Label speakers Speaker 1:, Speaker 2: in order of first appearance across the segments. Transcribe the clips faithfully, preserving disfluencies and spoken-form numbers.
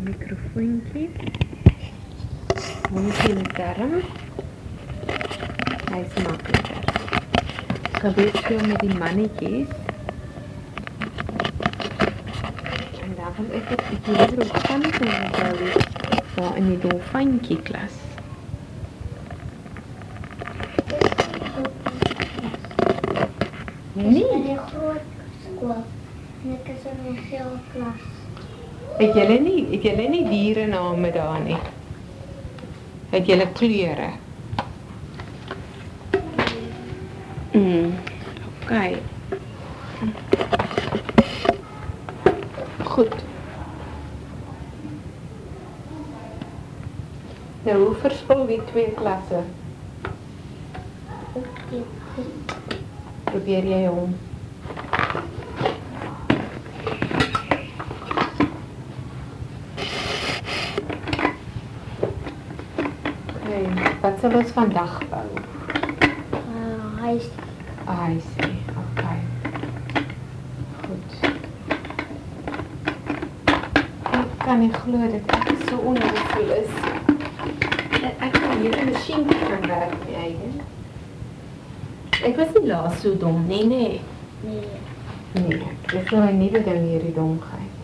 Speaker 1: Mikrofoontjie. Hondjie met darm. Hy is makliker. Ek gaan weer speel met die mannetjies. En dan gaan ek ook bietjie leer hoe van te onthou daar in die dolfyntjie klas.
Speaker 2: Nee. In die groot skool. En ek is in die geel klas.
Speaker 1: Het julle nie, het julle nie dierename daar nie? Het julle kleure? Mm, oké. Goed. Nou, hoe verskil die twee klasse? Probeer jy hom? Wat sal ons vandag bou?
Speaker 2: Uh, huis.
Speaker 1: Huisie, oké. Goed. Ek kan nie glo dat ek so onnozel is. Dat ek kan hier 'n masjien kan werk nie eigen. Ek was nie laas so dom nie, nee.
Speaker 2: Nee.
Speaker 1: Nee, ek is nou 'n nuwe ding hierdie domheid.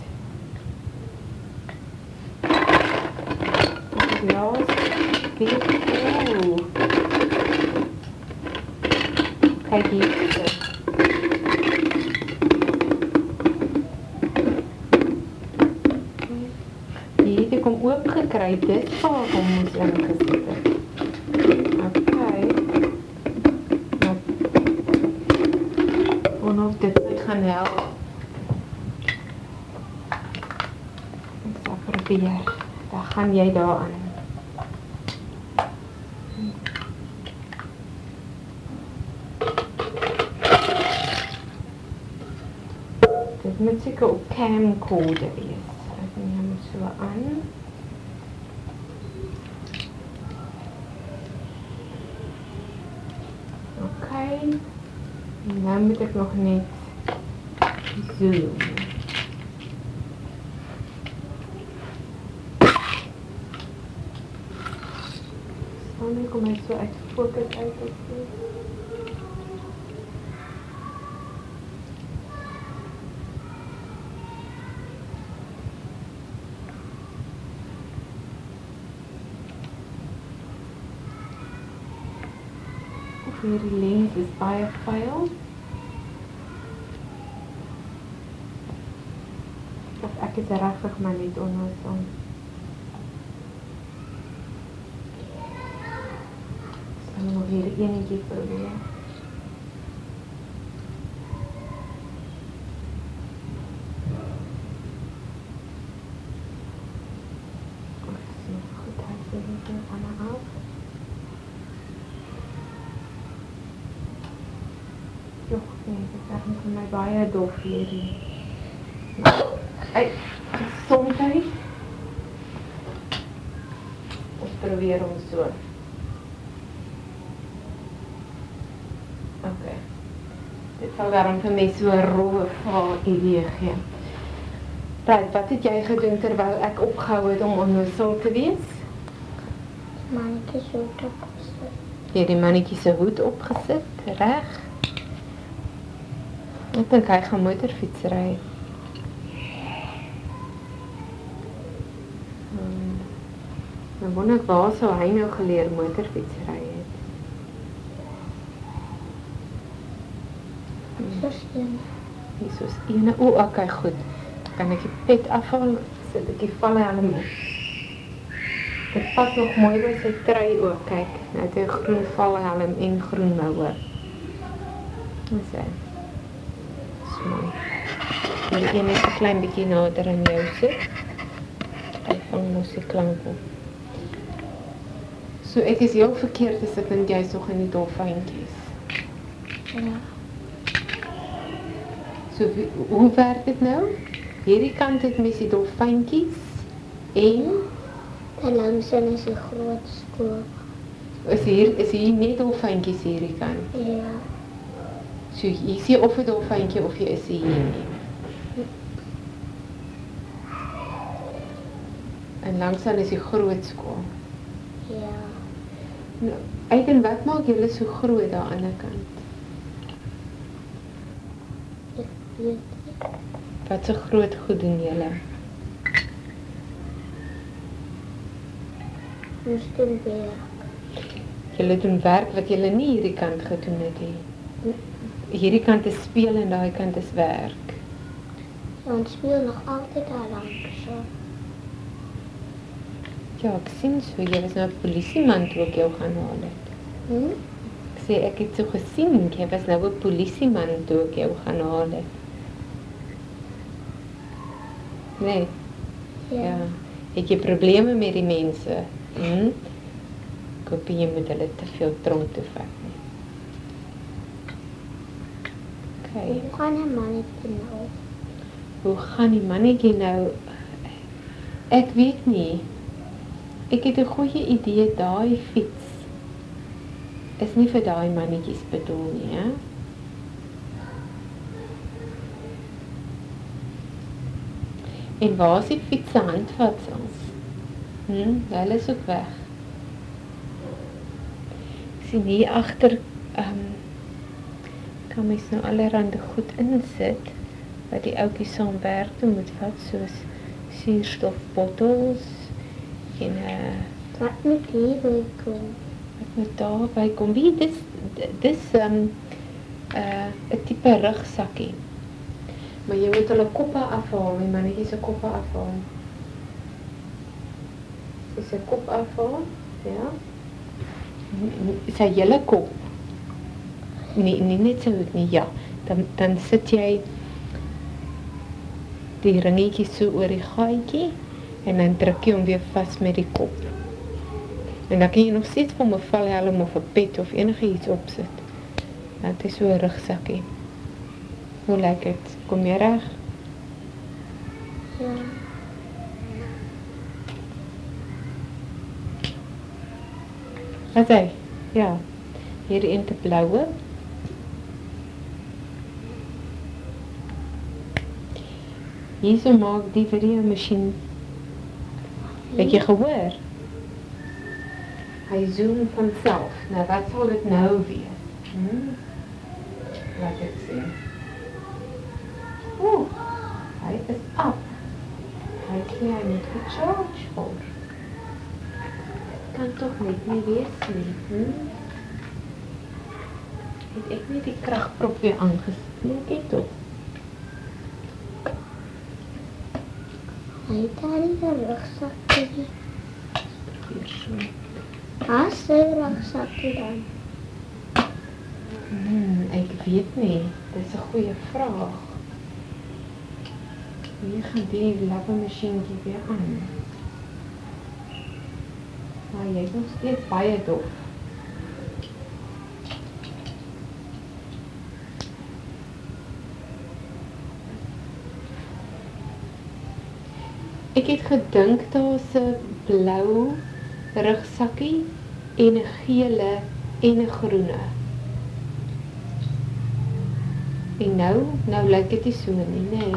Speaker 1: Ek het laas, weet oeh. Kijk hier. Hier, die kom oopgekry, dit waar hom moes ingesit het. Okay. En of dit net gaan help. Ek sal probeer. Dan gaan jy daaraan. Dit moet seker op camcorder wees. Ek neem hom so aan. Oké. En nou moet ek nog net zoom. Sal nie kom hy so uit focus uit op dit. Hierdie lens is baie vuil. Of ek is regtig maar net onnozel. Ek sal nog hier enetjie probeer. Ek sien goed, hy sê dit aan haar af. Joh, nee, dit is eigenlijk vir my baie dof hierdie. Hey, gesondheid. Ons probeer hom so. Oké. Dit sal daarom vir my so 'n rowwe val idee gee. Right, wat het jy gedoen terwyl ek opgehou het om onnozel te wees?
Speaker 2: Mannetjie se hoed opgesit.
Speaker 1: Jy het die mannetjie se hoed opgesit, reg? Ek dink hy gaan motorfiets ry. Hmm. Nou wonder ek waar sou hy nou geleer motorfiets ry het.
Speaker 2: Soos een.
Speaker 1: Hier soos ene. O, okay, goed. Kan ek die pet afhaal, sit ek die valhelm op. Dit pas nog mooi by sy trui ook, kyk. Nou het hy groen valhelm en groen moue. Wat sê? Mooi. Wil jy net 'n klein bietjie nader aan jou sit? Hy vang mos die klank op. So ek is heel verkeerd as ek dink jy is nog in die dolfyntjies.
Speaker 2: Ja.
Speaker 1: So hoe werk dit nou? Hierdie kant het mens die dolfyntjies en
Speaker 2: En langsaan is die groot skool.
Speaker 1: is hier is hier net dolfyntjies hierdie kant.
Speaker 2: Ja.
Speaker 1: So jy sien of 'n dolfyntjie of jy is hier nie. En langsaan is die groot skool.
Speaker 2: Ja.
Speaker 1: Nou, Aiden, wat maak julle so groot daar aan die kant?
Speaker 2: Ek weet nie.
Speaker 1: Wat so groot goed doen julle?
Speaker 2: Ons doen werk.
Speaker 1: Julle doen werk wat julle nie hierdie kant gedoen het nie. Hierdie kant is speel en daai kant is werk.
Speaker 2: Ja, ons speel nog altyd daar langs so.
Speaker 1: Ja, ek sien so, jy was nou 'n polisieman toe ek jou gaan haal het.
Speaker 2: Hm?
Speaker 1: Ek sê, ek het so gesien, jy was nou 'n polisieman toe ek jou gaan haal het. Nee,
Speaker 2: Ja.
Speaker 1: ja. Het jy probleme met die mense? Hm? Ek hoop jy moet hulle te veel tronk toe vat nie. Okay.
Speaker 2: Hoe gaan 'n mannetjie nou?
Speaker 1: Hoe gaan die mannetjie nou? Ek weet nie. Ek het 'n goeie idee, daai fiets is nie vir daai mannetjies bedoel nie, hè? En waar is die fiets se handvatsels? Hm, hulle is ook weg. Ek sien hier agter, ehm um, kan mens nou allerhande goed insit wat die ouetjie saam werk toe moet vat, soos suurstofbottels en uh,
Speaker 2: Wat moet hier kom?
Speaker 1: wat moet daarby kom? Wie, dis, dis um, uh, 'n tipe rugsakkie. Maar jy moet hulle koppe afhaal, die mannetjie se koppe afhaal. Is sy kop afhaal? Ja. Sy hele kop. Nee, nee, net so nie, ja. Dan, dan sit jy die ringetjie so oor die gaatjie en dan druk jy hom weer vas met die kop. En dan kan jy nog steeds vir 'n valhelm of 'n pet of enige iets opsit. Dit is so 'n rugsakkie. Hoe lyk dit? Kom jy reg?
Speaker 2: Ja.
Speaker 1: Wat sê? Ja. Hier in te bloue. Hierso maak die video masjien. Het jy gehoor? Hy zoom vanself. Nou wat sal dit nou wees? Hmm? Laat ek sien. Oeh, hy is af. Hy sê hy moet gecharge word. Kan toch net nie wees nie. Hmm? Het ek nie die kragprop weer aangesteek het toch?
Speaker 2: Hy het daar nie 'n rugsakkie.
Speaker 1: Hier so.
Speaker 2: Waar is sy rugsakkie dan?
Speaker 1: Hmm, ek weet nie. Dis 'n goeie vraag. Hier gaan die lappenmasjienkie weer aan. Maar jy is nog steeds baie dof. Ek het gedink daar's 'n blou rugsakkie en 'n gele en 'n groene. En nou, nou lyk dit nie so nie, nee.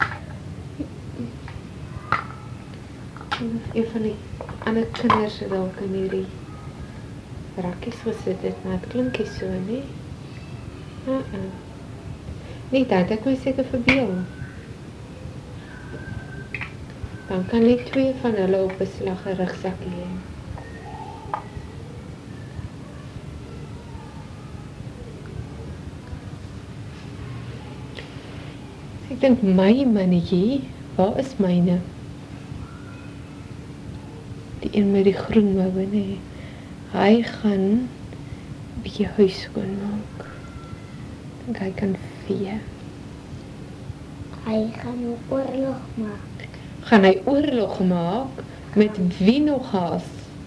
Speaker 1: Een van die ander kinders het dalk in hierdie rakkies gesit het, maar het klink nie so nie. Uh-uh. Nee, dat ek my seker verbeel. Dan kan net twee van hulle op beslag 'n rugsakkie hê. Ek dink my mannetjie, waar is myne? Die een met die groen moue, nee. Hy gaan 'n bietjie huis skoonmaak. Dink hy kan vee.
Speaker 2: Hy gaan 'n oorlog maak.
Speaker 1: Gaan hy oorlog maak? Met wie nog haas?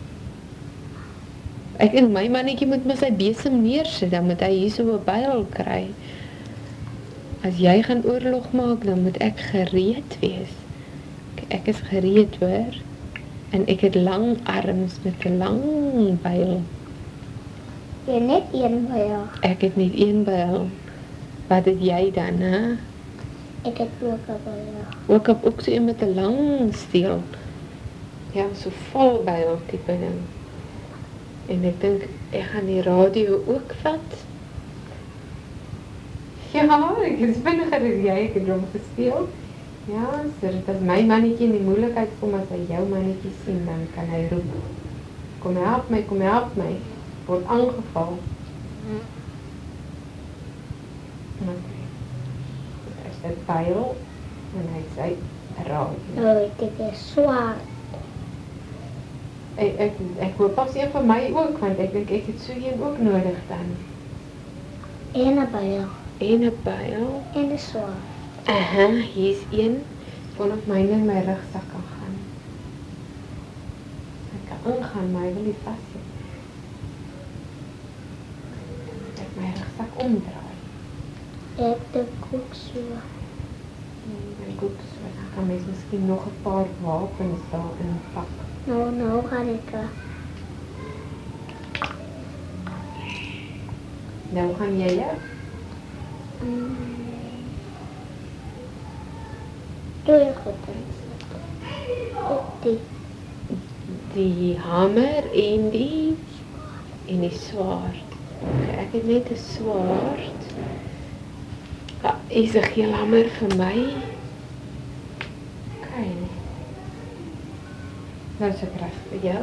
Speaker 1: Ek dink my mannetjie moet maar sy besem neersit, dan moet hy hier so 'n byl kry. As jy gaan oorlog maak, dan moet ek gereed wees. Ek is gereed hoor. En ek het lang arms met 'n lang byl.
Speaker 2: Jy net een byl.
Speaker 1: Ek het net een byl. Wat het jy dan, hè?
Speaker 2: Ek het ook 'n byl.
Speaker 1: Ook op ook so een met 'n lang steel. Ja, so valbuil tipe ding. En ek dink ek gaan die radio ook vat. Ja, ek is vinniger as jy, ek het hom gesteel. Ja, so dit as my mannetjie in die moeilikheid kom, as hy jou mannetjie sien, dan kan hy roep. Kom help my, kom help my. Word aangeval. Okay. Daar is dit pyl en hy sê radio.
Speaker 2: Oh, dit is zwaar.
Speaker 1: Ek, ek, ek hoop pas een van my ook, want ek dink ek het so een ook nodig dan.
Speaker 2: En een bijl.
Speaker 1: En een pyl.
Speaker 2: En een zwaar.
Speaker 1: Aha, hier is een. Kon op myne in my rugsak kan gaan. Ek kan ingaan, maar hy wil nie vastsit. Ek my rugsak omdraai.
Speaker 2: Ek dink ook so.
Speaker 1: En goed, so dan kan mens miskien nog een paar wapens daarin pak.
Speaker 2: Nou, nou gaan ek.
Speaker 1: Nou gaan jy ja?
Speaker 2: Mm. Doe je goed op die.
Speaker 1: Die hamer en die en die swaard. Okay, ek het net 'n swaard. Ja, is 'n geel hamer vir my. Okay. Nou is ek reg vir jou.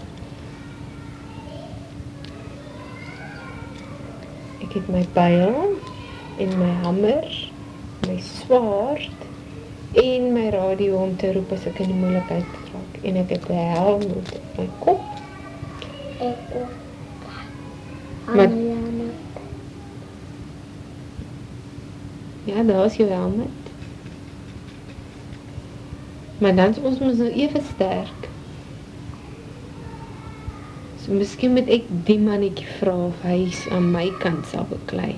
Speaker 1: Ek het my byl en my hamer, my swaard en my radio om te roep as ek in die moeilikheid raak. En ek het 'n helm op my kop.
Speaker 2: Ek ook.
Speaker 1: Maar-
Speaker 2: Anne,
Speaker 1: Ja, daar is jou helm. Maar dan is ons mos nou ewe sterk. So miskien moet ek die mannetjie vra of hy aan my kant sal beklei.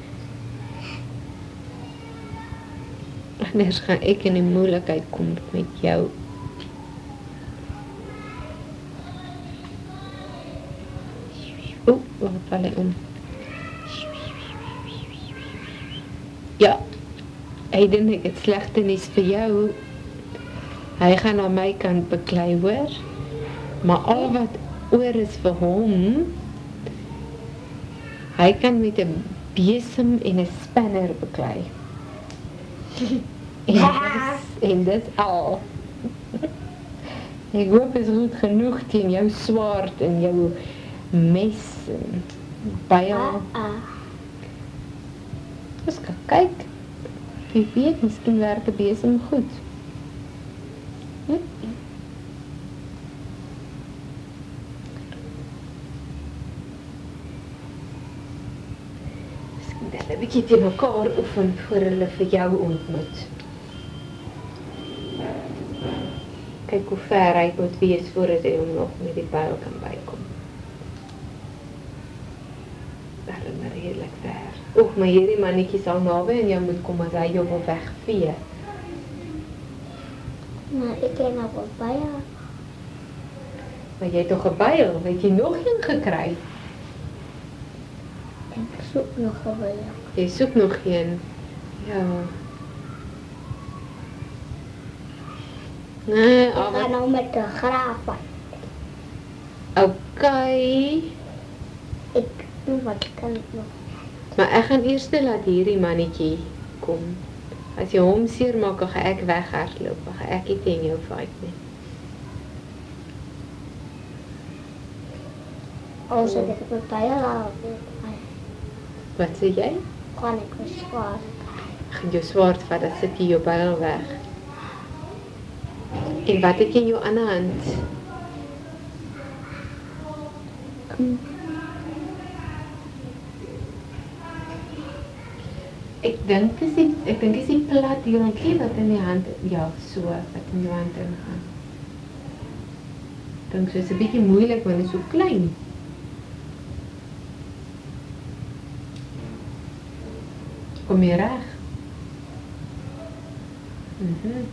Speaker 1: Anders gaan ek in die moeilikheid kom met jou. Oeh, waar val hy om? Ja, hy dink ek het slegte nuus vir jou. Hy gaan aan my kant beklei, hoor. Maar al wat oor is vir hom, hy kan met 'n besem en 'n spanner beklei. En dis, en dis al. Ek hoop is goed genoeg teen jou swaard en jou mes en byl.
Speaker 2: ah, ah.
Speaker 1: Ons kan kyk. Wie weet, miskien werk 'n besem goed. Hm? Miskien dat hulle 'n bietjie teen mekaar oefen voor hulle vir jou ontmoet. Kyk hoe ver hy moet wees voordat hy hom nog met die byl kan bykom. Daarom maar redelik ver. Oek, maar hierdie mannetjie sal naby en jou moet kom as hy jou wil wegvee.
Speaker 2: Nou, ik ken nog wel bijl.
Speaker 1: Maar jy het toch 'n byl? Het jy nog een gekry?
Speaker 2: Ik zoek nog een bijl.
Speaker 1: Jy soek nog een. Ja. Nee,
Speaker 2: Ik
Speaker 1: al
Speaker 2: ga
Speaker 1: wat...
Speaker 2: nou met de graven.
Speaker 1: Okay.
Speaker 2: Ik doe wat kan ik nog.
Speaker 1: Maar ek gaan eers laat hierdie mannetjie kom. As jy hom seermaak, dan gaan ek weghardloop. Dan gaan ek nie teen jou fight nie.
Speaker 2: Oh, zet ik mijn bijl aan.
Speaker 1: Wat sê jy?
Speaker 2: Kan ik mijn zwaard.
Speaker 1: Ek gaan jou swaard vat, dan sit jy jou byl weg. En wat het jy in jou ander hand? Ek dink is die, ek dink is die plat deeltjie wat in die hand, ja, so, wat in jou hand ingaan. Ek dink so is 'n bietjie moeilik, want dit is so klein. Kom jy reg? Mhm.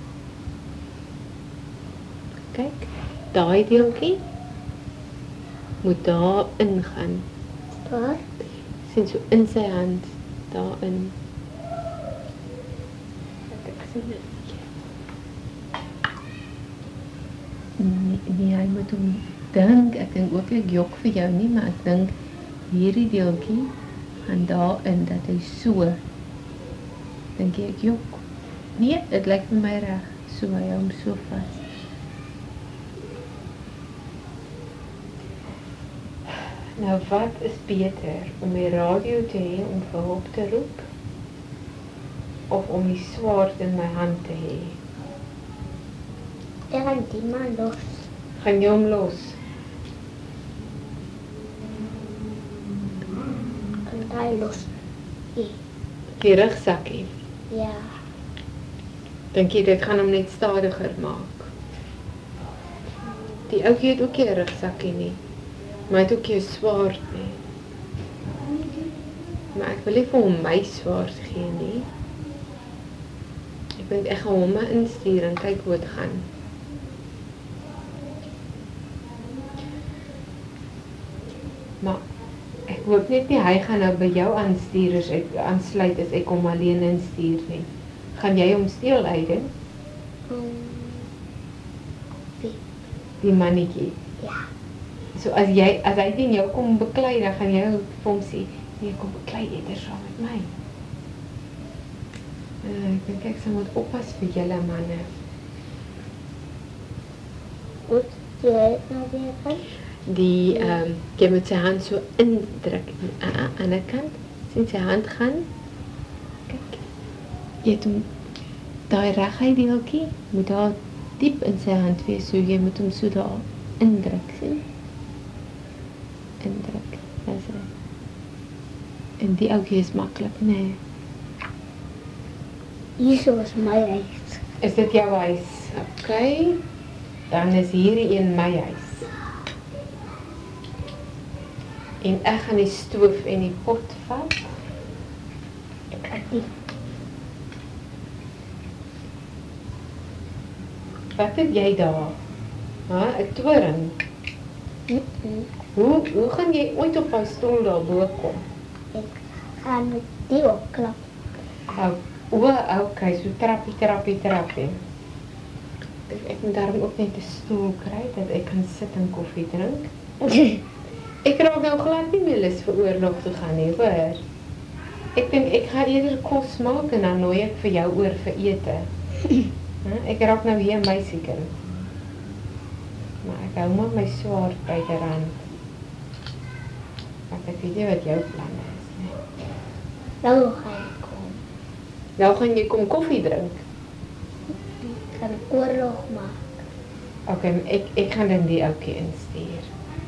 Speaker 1: Kyk, daai deeltjie moet daar ingaan.
Speaker 2: Wat?
Speaker 1: Sien so in sy hand, daarin. Wat ek sien dit. Nee, nee, hy moet hom dink, ek dink ook ek jok vir jou nie, maar ek dink hierdie deeltjie gaan daarin dat hy so, dink jy ek jok? Nee, dit lyk vir my reg, so hy hou hom so vas. Nou wat is beter, om die radio te hê om vir hulp te roep, of om die swaard in my hand te hê?
Speaker 2: Ek gaan die man los.
Speaker 1: Gaan jy hom los?
Speaker 2: En daai los. Ja.
Speaker 1: Die rugzakkie?
Speaker 2: Ja.
Speaker 1: Dink jy dit gaan hom net stadiger maak? Die ouetjie het ook nie 'n rugzakkie nie, maar hy het ook nie 'n swaard nie. Maar ek wil nie vir hom my swaard gee nie. Ek dink ek gaan hom maar instuur en kyk hoe dit gaan. Maar ek hoop net nie hy gaan nou by jou aanstuur as ek aansluit as ek hom alleen instuur nie. Gaan jy hom steel, Aiden?
Speaker 2: Um, wie?
Speaker 1: Die mannetjie.
Speaker 2: Ja.
Speaker 1: So as jy as hy teen jou kom beklei, dan gaan jy vir hom sê, nee, kom beklei eerder saam met my. Uh, ek dink ek sal moet oppas vir julle manne.
Speaker 2: Goed, jy het nou weer gaan?
Speaker 1: Die, ehm, um, jy moet sy hand so indruk aan die ander kant, sien sy hand gaan. Kyk, jy het hom, daai reguit deeltjie, moet daar diep in sy hand wees, so jy moet hom so daar indruk, sien? Indruk, dis reg. En die ouetjie is maklik, nee.
Speaker 2: Hier is my huis.
Speaker 1: Is dit jou huis? Oké. Okay. Dan is hierdie een my huis. En ek gaan die stoof en die pot vat.
Speaker 2: Ek gaan die.
Speaker 1: Wat het jy daar? Ha, 'n toring?
Speaker 2: Mm-mm.
Speaker 1: Hoe, hoe gaan jy ooit op my stoel daar bo kom?
Speaker 2: Ek gaan met die opklap.
Speaker 1: Oh, o, okay, so trappie, trappie, trappie. Ek, ek moet daarom ook net 'n stoel kry, dat ek kan sit en koffie drink. Ek raak nou glad nie meer lus vir oorlog te gaan nie, hoor. Ek dink ek gaan eerder kos maak en dan nooi ek vir jou oor vir ete. Ek raak nou hier meisiekind. Maar ek hou maar my swaard buiterand. Want ek weet nie wat jou plan is nie.
Speaker 2: Nou gaan ek kom.
Speaker 1: Nou gaan jy kom koffie drink?
Speaker 2: Ek gaan oorlog maak.
Speaker 1: Ok, ek, ek gaan dan die ouetjie instuur.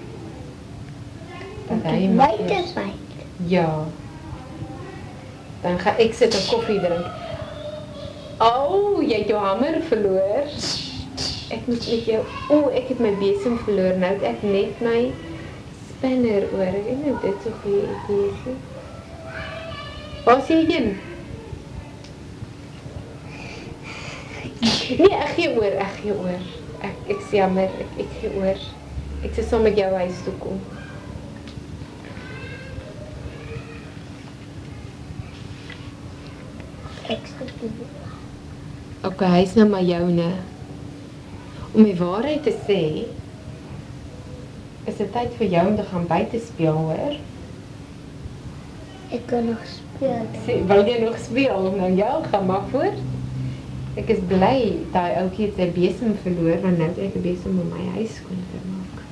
Speaker 2: Om
Speaker 1: hy
Speaker 2: te
Speaker 1: mag
Speaker 2: buite
Speaker 1: eers-
Speaker 2: byt.
Speaker 1: Ja. Dan ga ek sit en koffie drink. Oh, jy het jou hamer verloor. Ek moet met jou, o, oh, ek het my besem verloor. Nou het ek net my spinner oor. Ek weet nie of dit so goeie idee is nie. Waar is jy heen? Nee, ek gee oor, ek gee oor. Ek, ek sê jammer, ek, ek gee oor. Ek sê saam met jou huis toe kom.
Speaker 2: Ek sit die
Speaker 1: Ok, hy is nou maar joune. Om die waarheid te sê, is dit tyd vir jou om te gaan buite speel, hoor.
Speaker 2: Ek kan nog speel.
Speaker 1: Sê, wil jy nog speel? Nou ja, gaan maar voort. Ek is bly dat die ouetjie het sy besem verloor, want nou het ek 'n besem om my huis skoon te maak.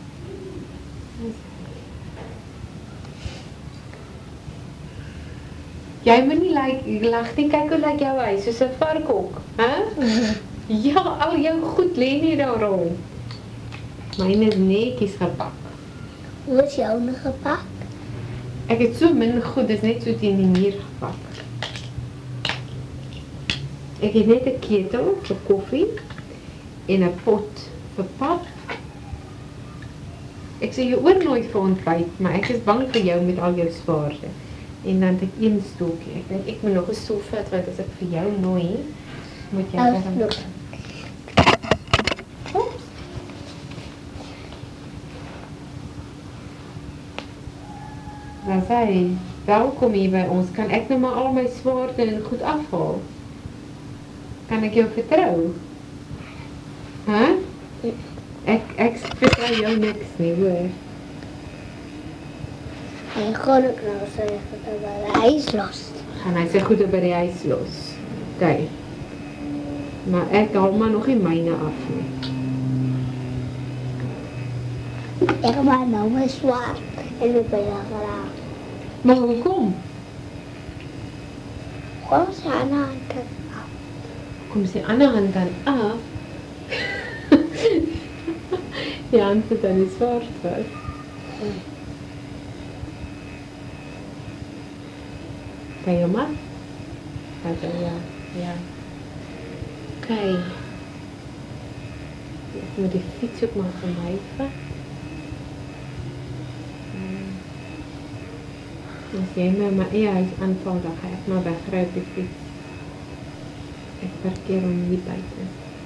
Speaker 1: Jy moet nie like, lag nie, kyk hoe lyk jou huis, soos 'n varkhok, hè? Ja, al jou goed lê nie daar rond. Myne is netjies gepak.
Speaker 2: Hoe is jou nog gepak?
Speaker 1: Ek het so min goed, dis net so teen die muur gepak. Ek het net 'n ketel vir koffie en 'n pot vir pap. Ek sê jy oornooi vir ontbyt, maar ek is bang vir jou met al jou swaarde. En dan het ek een stoeltjie. Ek dink ek moet nog 'n stoel vat, want as ek vir jou nooi, moet jy
Speaker 2: Ou
Speaker 1: daarom...
Speaker 2: stoel.
Speaker 1: Oeps. Dan sê hy, welkom hier by ons. Kan ek nou maar al my swaarde en goed afhaal? Kan ek jou vertrou? Hè? Ek, ek vertel jou niks nie, hoor.
Speaker 2: En gaan ek nou sy goede by die huis los.
Speaker 1: Gaan hy sy goede by die huis los. Oké. Maar ek haal maar nog nie myne af nie.
Speaker 2: Ek maak nou my swaar en ek ben daar geraak.
Speaker 1: Maar hoekom?
Speaker 2: Gewoon sy ander hand kan af.
Speaker 1: Kom sy ander hand dan af? Die hand het dan die zwaard was. Kan je maar? Oké, ja, ja. Oké. Ik moet die fiets ook maar gaan hijven. Als jij me maar eer huis aanvalt, dan ga ik maar wegrijden op die fiets. Ik parkeer hem niet buiten.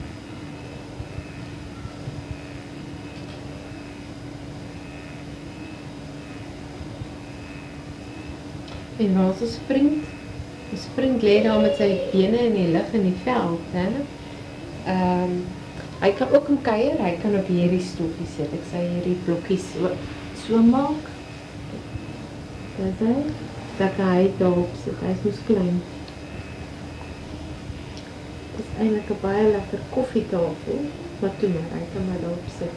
Speaker 1: En waar is ons vriend? Ons vriend lê daar met sy bene in die lug in die veld, hè? Ehm um, hy kan ook in kuier, hy kan op hierdie stoeltjie sit. Ek sê hierdie blokkies so so maak. Dis hy. Dat hy daarop sit. Hy's mos klein. Dis eintlik 'n baie lekker koffietafel, maar toe maar hy kan maar daarop sit.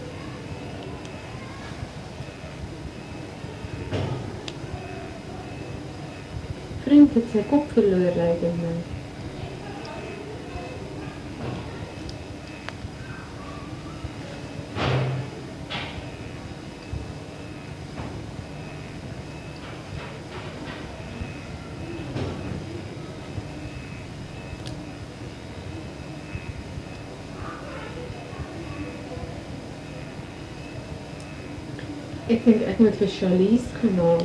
Speaker 1: Vriend het sy kop verloor, lyk dit my. Ek dink ek moet vir Charlize gaan haal.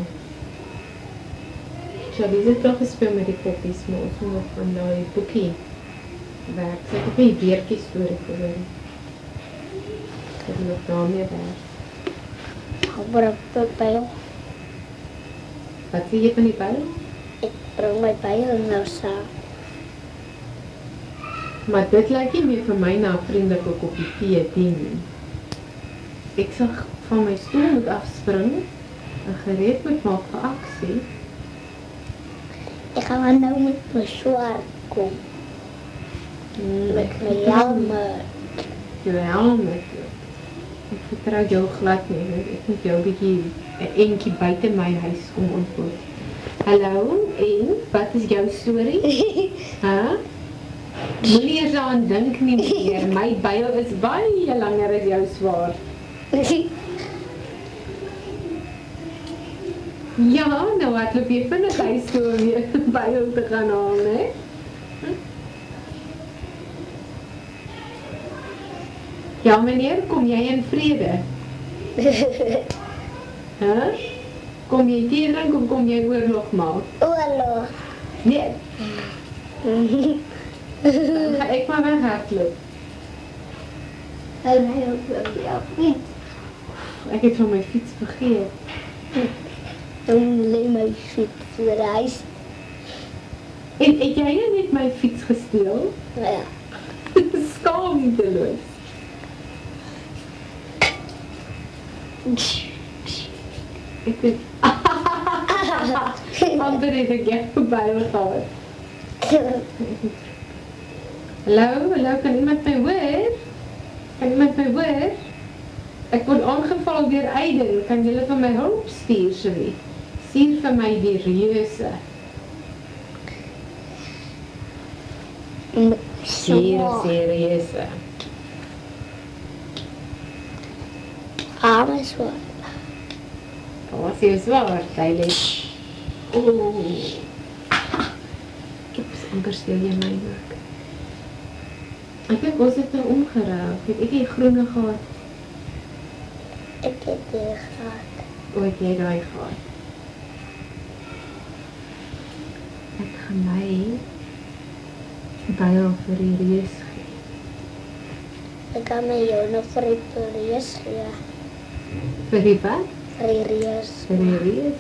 Speaker 1: Charlize het wel gespeel met die koppies, maar ons moet nog van die boekie werk. Sy het ook nie weerkie story gehoor. Ek het nog daarmee werk.
Speaker 2: Ek bring my byl.
Speaker 1: Wat sê jy van die byl?
Speaker 2: Ek bring my byl nou saam.
Speaker 1: Maar dit lyk nie meer vir my na 'n vriendelike koppie tee dien. Ek sal van my stoel moet afspring en gereed moet maak vir aksie.
Speaker 2: Ek gaan nou met my swaard kom.
Speaker 1: Hmm,
Speaker 2: Met my helmet.
Speaker 1: Jou helmet. Ek vertrou jou glad nie. Ek moet jou 'n bietjie 'n entjie buite my huis kom ontmoet. Hallo, en wat is jou storie? Hæ? Huh? Moenie eers aan dink nie meer. My byl is baie langer as jou swaard. Ja, nou hardloop jy vinnig huis toe om jy byl te gaan haal, né? Hm? Ja, meneer, kom jy in vrede? Huh? Kom jy tee drink of kom jy oorlog maak?
Speaker 2: Oorlog.
Speaker 1: Nee. Dan ga ek maar weg hardloop.
Speaker 2: En hy op jou fiets.
Speaker 1: Ek het van my fiets vergeet.
Speaker 2: Dan lê my fiets vir die huis.
Speaker 1: En het jy nou net my fiets gesteel?
Speaker 2: Ja.
Speaker 1: Skaamteloos. Ek het amper het ek jou verby gehad. Hallo, hallo, kan iemand my hoor? Kan iemand my hoor? Ek word aangeval deur Aiden. Kan julle vir my hulp stuur, sorry? Stuur vir my die reuse. Hier is die reuse.
Speaker 2: Arme swaar.
Speaker 1: Wat is jou zwaard, Tyler? Oeh. Kips, amper stel jy my ook. Ek dink ons het nou omgeraak. Het ek die groene gehad?
Speaker 2: Ek het die gehad.
Speaker 1: O, het jy daai gehad? Ek gaan my byl vir die reus gee.
Speaker 2: Ek kan my jou nog vir die reus gee.
Speaker 1: Vir die wat?
Speaker 2: Vir die reus.
Speaker 1: Vir die reus?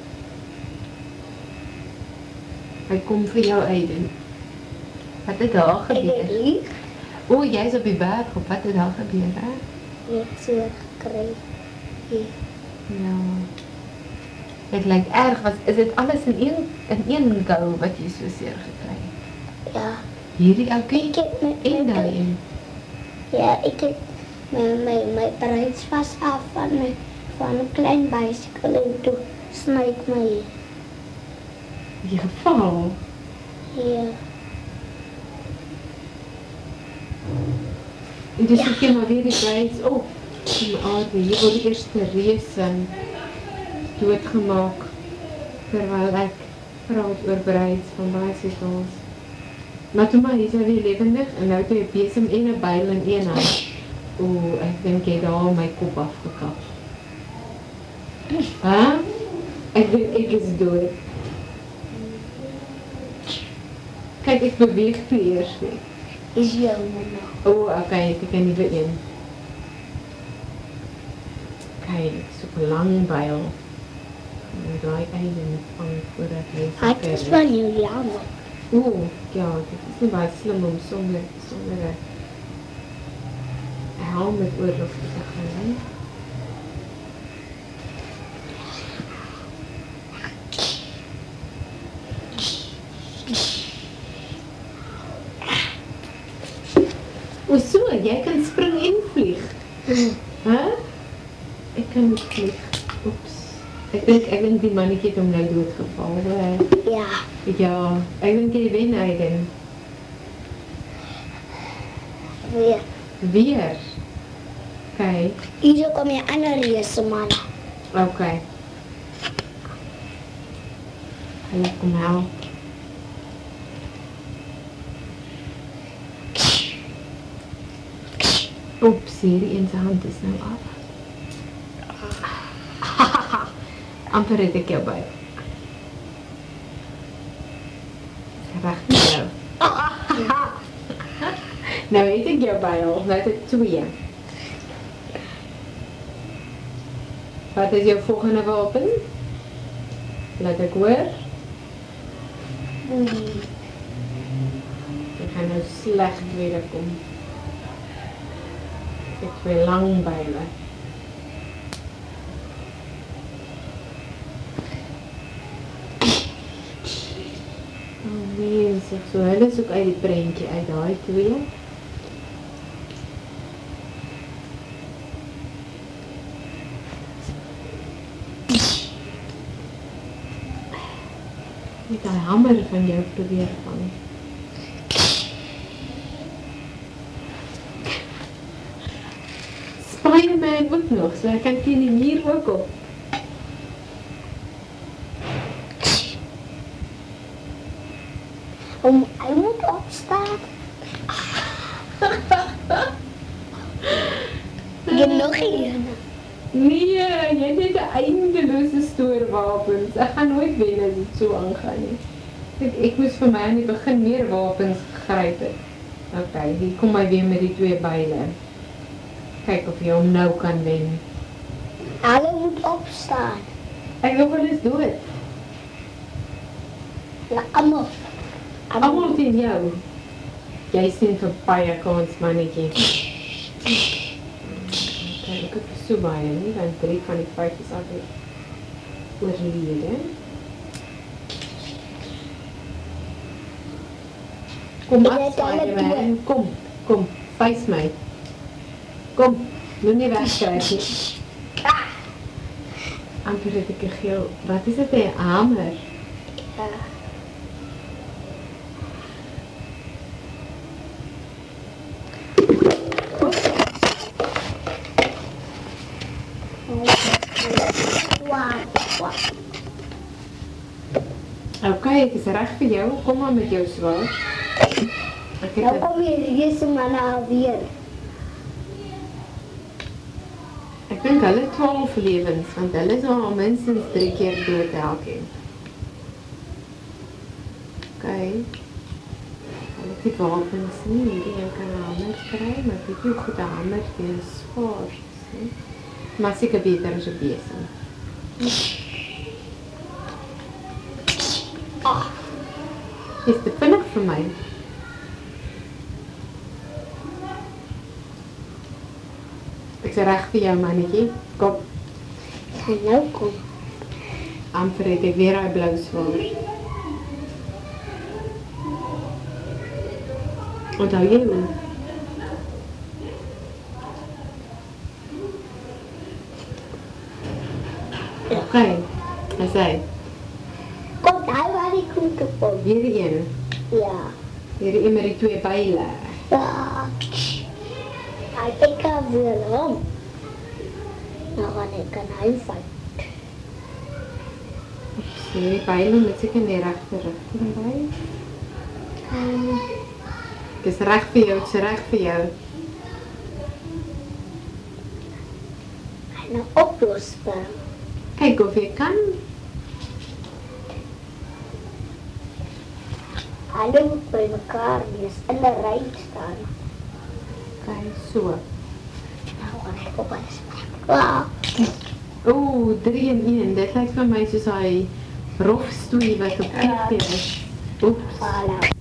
Speaker 1: Hy kom vir jou Aiden. Wat het daar gebeur?
Speaker 2: Ek het lief.
Speaker 1: O, jy is op die berg, op wat het daar gebeur, hè?
Speaker 2: weet seer gekry. Hier.
Speaker 1: Ja. Dit lyk erg. Was, is dit alles in een, in een go wat jy so seer gekry het?
Speaker 2: Ja.
Speaker 1: Hierdie oukie
Speaker 2: Ek het my,
Speaker 1: en
Speaker 2: my,
Speaker 1: daai een.
Speaker 2: ja, ek het my, my, my bruidsvas af van, my, van een klein bicycle en toe sny ek my hier.
Speaker 1: Die geval.
Speaker 2: Ja.
Speaker 1: En dis
Speaker 2: Ja.
Speaker 1: ek ja. maar weer die bruids op. Die aarde, hier word die eerste reus doodgemaak. Terwyl ek praat oor bruids van bicycles. Maar toe maar, hier is hy weer levendig en nou het hy 'n besem en 'n byl in een hand. Oeh, ek dink jy daar my kop afgekap. Huh? Ek dink ek is dood. Kyk, ek beweeg toe eers weer.
Speaker 2: Is jou mama.
Speaker 1: O, oh, okay, ek het 'n nuwe een. Kyk, so 'n lang byl. En daai einde van voordat hy
Speaker 2: Hy is van jou jammer.
Speaker 1: Oeh, ja, dit is nie baie slim om sonder, sonder 'n helm met oorlog te gaan, hè? O so, jy kan spring en vlieg. Hæ? Ek kan nie vlieg. Oeps. Ek dink ek dink die mannetjie het hom nou doodgeval. Hè?
Speaker 2: Ja.
Speaker 1: Ja, ek dink jy wen Aiden.
Speaker 2: Weer.
Speaker 1: Weer. Okay.
Speaker 2: Hier kom jy ander reuse man.
Speaker 1: Okay. Hulle kom help. Oeps, hierdie een se hand is nou af. Amper het ek jou by. Reg met jou. Nou het ek jou by al, nou het ek twee. Wat is jou volgende wapen? Laat ek hoor. Ek gaan nou sleg weer kom. Ek het twee lang byle. Oh nee, zeg so, hulle is ook uit die prentjie uit daai twee. Met daai hamer van jou probeer vang. Spider-Man ook nog, so ek kan teen die muur ook op.
Speaker 2: Om, hy moet opstaan. Jy nog een.
Speaker 1: Nee, jy het net 'n eindelose stoor wapens. Ek gaan nooit wen as dit so aangaan nie. Ek, ek moes vir my aan die begin meer wapens gegryp het. Okay, hier kom hy weer met die twee byle. Kyk of jy hom nou kan wen.
Speaker 2: Hulle moet opstaan.
Speaker 1: Ek dink hulle is dood.
Speaker 2: Ja, almal.
Speaker 1: Almal teen jou. Jy sien vir baie kans, mannetjie. Okay, ek het so baie nie, want drie van die vyf is altyd oorlede. Kom
Speaker 2: Ek
Speaker 1: af,
Speaker 2: het hulle
Speaker 1: Spider-Man. Kom, kom, face my. Kom, moenie wegkruip nie. Amper het ek 'n geel. Wat is dit, 'n hamer?
Speaker 2: Ja.
Speaker 1: Okay, ek is reg vir jou. Kom maar met jou swaard. Ek
Speaker 2: Nou
Speaker 1: het
Speaker 2: kom jy reuse manne alweer.
Speaker 1: ek dink hulle twaalf lewens, want hulle is al minstens drie keer dood elkeen. Okay. Hulle het nie wapens nie, hierdie een kan 'n hamer kry, maar ek weet nie hoe goed 'n hamer teen skaars is nie. Maar seker beter as 'n besem.
Speaker 2: Ag,
Speaker 1: Is te vinnig vir my. Ek sê reg vir jou mannetjie. Kom,
Speaker 2: Gaan nou kom.
Speaker 1: amper het ek weer daai blou swaar. Onthou jy hoe? Oké, hy sê,
Speaker 2: Kom daar waar die koeke kom.
Speaker 1: hierdie een,
Speaker 2: Ja.
Speaker 1: hierdie een met die twee byle.
Speaker 2: Ja. Hy tik af weer om. Nou gaan ek kan hy vat.
Speaker 1: So die byle moet seker in die regte rigting wys.
Speaker 2: Um,
Speaker 1: Dis reg vir jou, dis reg vir jou.
Speaker 2: en nou oplosbaar.
Speaker 1: Kyk of jy kan.
Speaker 2: Hulle moet by mekaar wees in 'n ry staan.
Speaker 1: Kyk so.
Speaker 2: Nou gaan ek op alles. Wow.
Speaker 1: Ooh, drie in een. Dit lyk vir my soos hy rof stoei wat op kyk is. Oeps.
Speaker 2: Voilà.